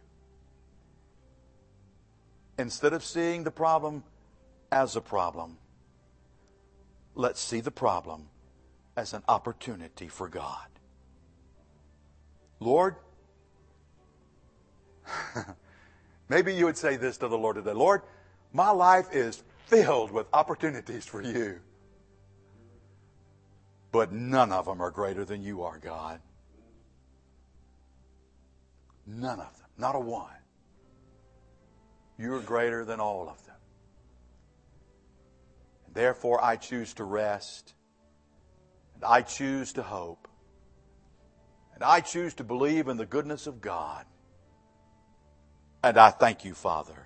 Instead of seeing the problem as a problem, let's see the problem as an opportunity for God. Lord, maybe you would say this to the Lord today. Lord, my life is filled with opportunities for you. But none of them are greater than you are, God. None of them. Not a one. You are greater than all of them. And therefore, I choose to rest. And I choose to hope. And I choose to believe in the goodness of God. And I thank you, Father,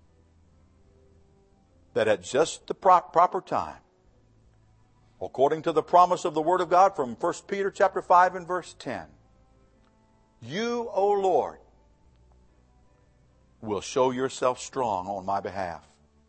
that at just the pro- proper time, according to the promise of the Word of God from First Peter chapter five and verse ten, you, O Lord, will show yourself strong on my behalf.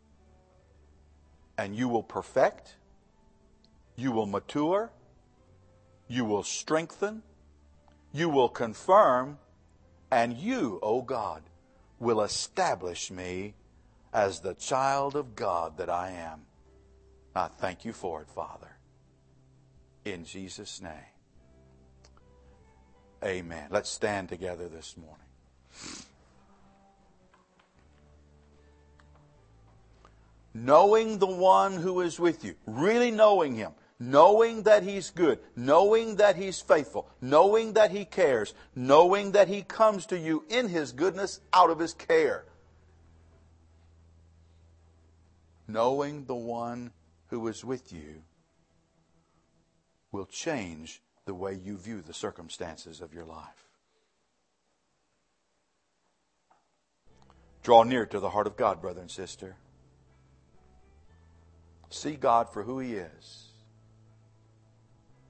And you will perfect, you will mature, you will strengthen, you will confirm, and you, O God, will establish me as the child of God that I am. I thank you for it, Father. In Jesus' name. Amen. Let's stand together this morning. Knowing the one who is with you, really knowing Him, knowing that He's good, knowing that He's faithful, knowing that He cares, knowing that He comes to you in His goodness out of His care. Knowing the one who is with you will change the way you view the circumstances of your life. Draw near to the heart of God, brother and sister. See God for who He is.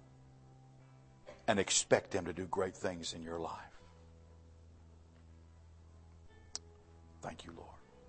And expect Him to do great things in your life. Thank you, Lord.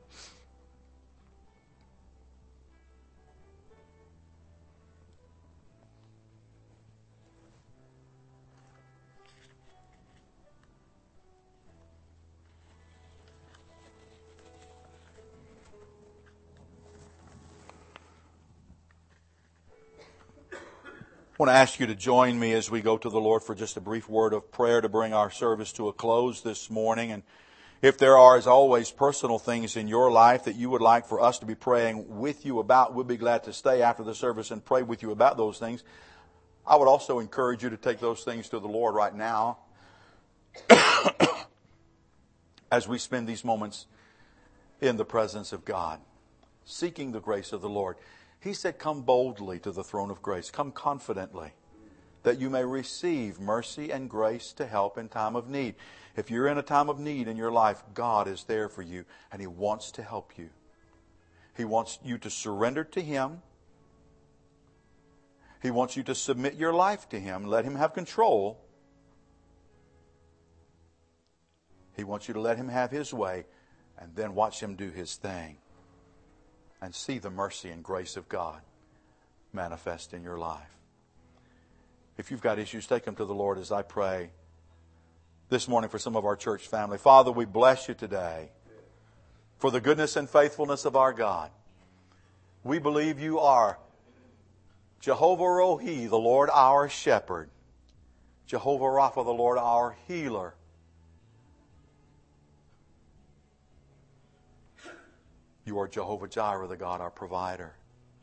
I want to ask you to join me as we go to the Lord for just a brief word of prayer to bring our service to a close this morning. And if there are, as always, personal things in your life that you would like for us to be praying with you about, we'll be glad to stay after the service and pray with you about those things. I would also encourage you to take those things to the Lord right now as we spend these moments in the presence of God, seeking the grace of the Lord. He said, come boldly to the throne of grace. Come confidently, that you may receive mercy and grace to help in time of need. If you're in a time of need in your life, God is there for you, and He wants to help you. He wants you to surrender to Him. He wants you to submit your life to Him. Let Him have control. He wants you to let Him have His way, and then watch Him do His thing. And see the mercy and grace of God manifest in your life. If you've got issues, take them to the Lord as I pray this morning for some of our church family. Father, we bless you today for the goodness and faithfulness of our God. We believe you are Jehovah Rohi, the Lord our shepherd. Jehovah Rapha, the Lord our healer. You are Jehovah Jireh, the God, our provider.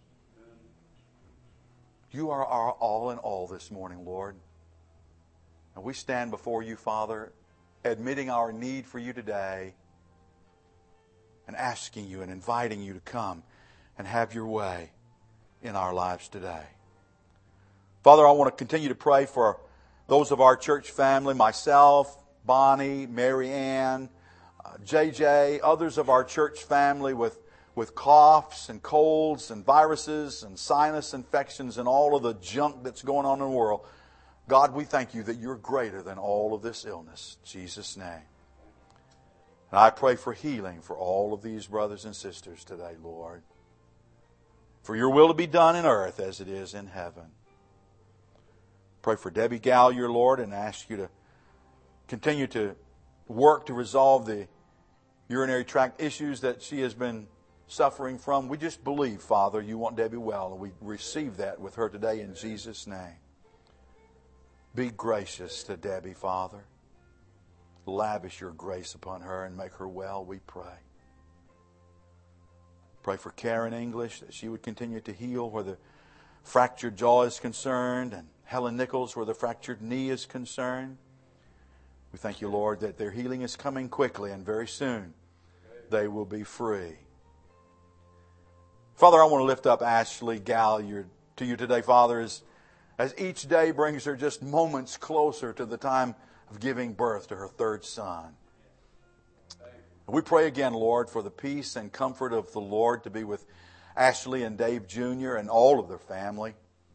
You are our all in all this morning, Lord. And we stand before you, Father, admitting our need for you today and asking you and inviting you to come and have your way in our lives today. Father, I want to continue to pray for those of our church family, myself, Bonnie, Mary Ann, Uh, J J, others of our church family with, with coughs and colds and viruses and sinus infections and all of the junk that's going on in the world. God, we thank you that you're greater than all of this illness. In Jesus' name. And I pray for healing for all of these brothers and sisters today, Lord. For your will to be done in earth as it is in heaven. Pray for Debbie Gallier, Lord, and ask you to continue to work to resolve the urinary tract issues that she has been suffering from. We just believe, Father, you want Debbie well, and we receive that with her today in Jesus' name. Be gracious to Debbie, Father. Lavish your grace upon her and make her well, we pray. Pray for Karen English, that she would continue to heal where the fractured jaw is concerned, and Helen Nichols where the fractured knee is concerned. We thank you, Lord, that their healing is coming quickly, and very soon they will be free. Father, I want to lift up Ashley Galliard to you today, Father, as, as each day brings her just moments closer to the time of giving birth to her third son. We pray again, Lord, for the peace and comfort of the Lord to be with Ashley and Dave Junior and all of their family.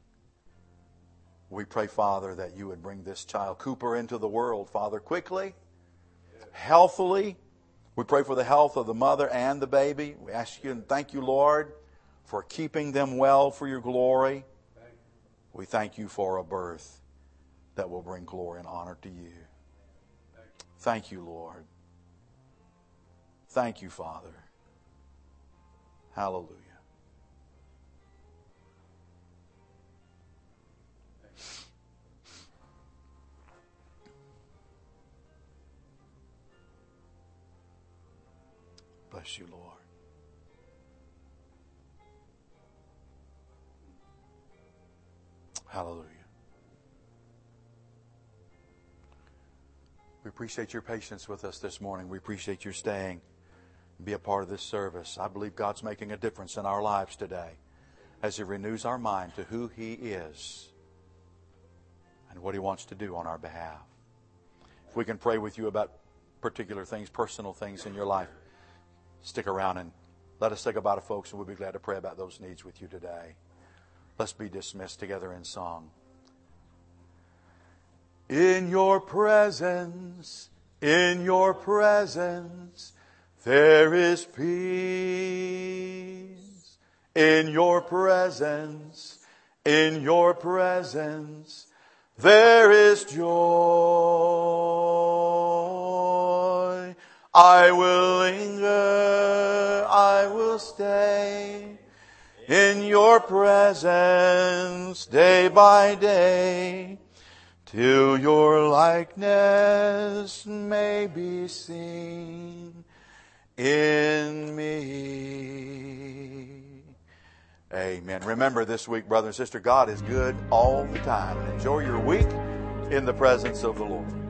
We pray, Father, that you would bring this child, Cooper, into the world, Father, quickly, healthily. We pray for the health of the mother and the baby. We ask you and thank you, Lord, for keeping them well for your glory. We thank you for a birth that will bring glory and honor to you. Thank you, Lord. Thank you, Father. Hallelujah. Bless you, Lord. Hallelujah. We appreciate your patience with us this morning. We appreciate your staying and be a part of this service. I believe God's making a difference in our lives today as He renews our mind to who He is and what He wants to do on our behalf. If we can pray with you about particular things, personal things in your life, stick around and let us say goodbye to folks, and we'll be glad to pray about those needs with you today. Let's be dismissed together in song. In your presence, in your presence, There is peace in your presence. In your presence there is joy. I will linger, I will stay in your presence day by day, till your likeness may be seen in me. Amen. Remember this week, brother and sister, God is good all the time. Enjoy your week in the presence of the Lord.